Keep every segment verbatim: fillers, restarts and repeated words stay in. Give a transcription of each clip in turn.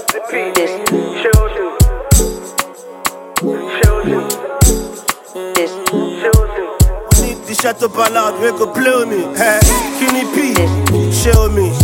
What's the beat? Show you. Show you. Show you. Need the shut up loud, we go blow me. Hey, Kenny P, show me.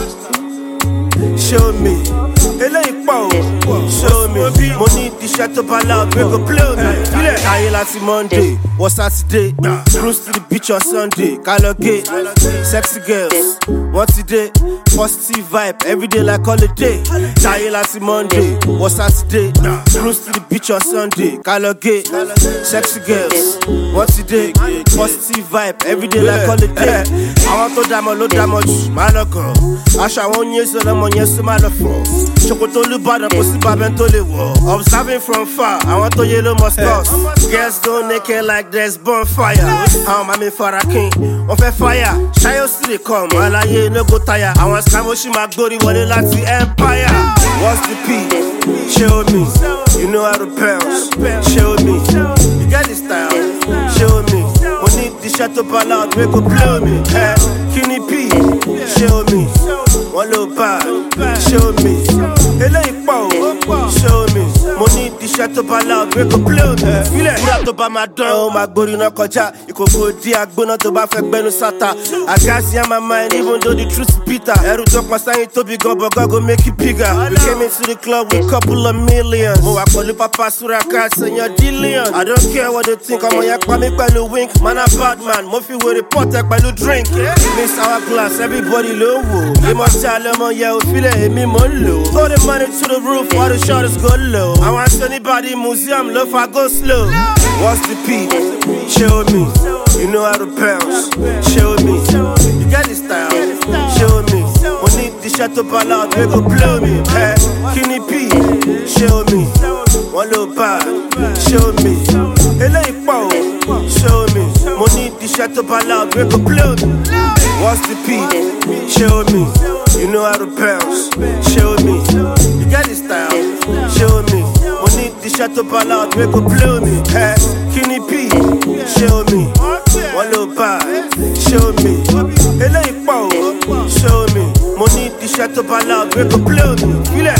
Show me. Eléyìí pọ̀ o, show me. Mo ní the shut up loud, we go blow me. Ayé láti Monday, wọ Saturday, cruise to the beach on Sunday. Kaloge, sexy girls, wọ́n ti dé, positive vibe, everyday like holiday. Ayé láti Monday, wọ Saturday, cruise to the beach on Sunday. Kaloge, sexy girls, wọ́n ti dé, positive vibe, everyday like holiday. Àwọn tó dàmọ̀ ló dàmọ̀ jù, má lọ kàn. Aṣọ àwọn oyin èso lọmọ yẹn sún má lọ fọ̀. Ṣòkòtò Olúbàdàn kò sí bàbá tó lè wọ̀. Observing from far, àwọn tó yé ló mọ̀ scores. Girls don't naked like there's bonfire. Àwọn màmí fara kín, wọ́n fẹ́ fire. Ṣayó sì lè come, aláyé no go tire. Àwọn scam ó ṣì máa gbórí wọlé láti empire. What's the P? Show me. You know how to bounce. Show me. You get the style. Show me. Mo ní the shut up loud, we go blow me. Hey, Kenny P. Show me. Wọ́n ló bá. Show me. Eléyìí pọ̀ o. Show me. Mo ní the shut up loud, we go blow me. Fílẹ̀ ìyá tó bá máa dán o máa gbórí náà kọjá. Ìkòkò di agbóná tó bá fẹ́ gbẹnu sátà. I got see on my mind even though the truth is bitter. Ẹrù tó pọ̀ sáyìn tóbi gan but God go make it bigger. We came into the club with couple of millions. Mo wà pẹ̀lú Papa Suraka sẹ́yìn dillion. I don't care what they think, ọmọ yẹn pa mí pẹ̀lú wink. Man a bad man, mo fi wèrè pọ̀tẹ́ pẹ̀lú drink. Miss our glass, everybody ló wò. Ìmọ̀ tí a lè mọ yẹ òfìlẹ̀ èmi mò ń lò. Throw the money to the roof, all the shutters go low. Àwọn anybody museum ló fa go slow. What's the P? Show me. You know how to bounce. Show me. You get the style. Show me. Mo ní the shut up loud, we go blow me. Hey, Kenny P. Show me. Wọ́n ló bá. Show me. Eléyìí pọ̀ o. Show me. Mo ní the shut up loud, we go blow me. What's the P? Show me. You know how to bounce. Show me. You get the style. Show me. Mo ní the shut up loud, we go blow me. Hey, Kenny P. Show me. Wọ́n ló bá. Show me. Eléyìí pọ̀ o. Show me. Mo ní the shut up loud, we go blow me. Fílẹ̀.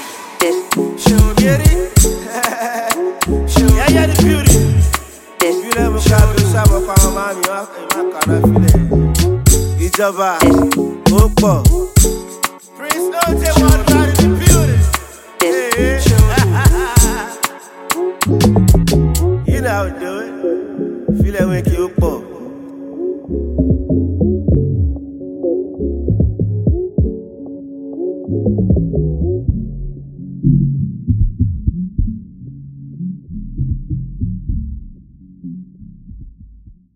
Show me. Yeah, yeah, the beauty. Fílẹ̀ mo ká bí sábà pa ọmọ mi wá kàrà fílẹ̀. Ìjọba ó pọ̀.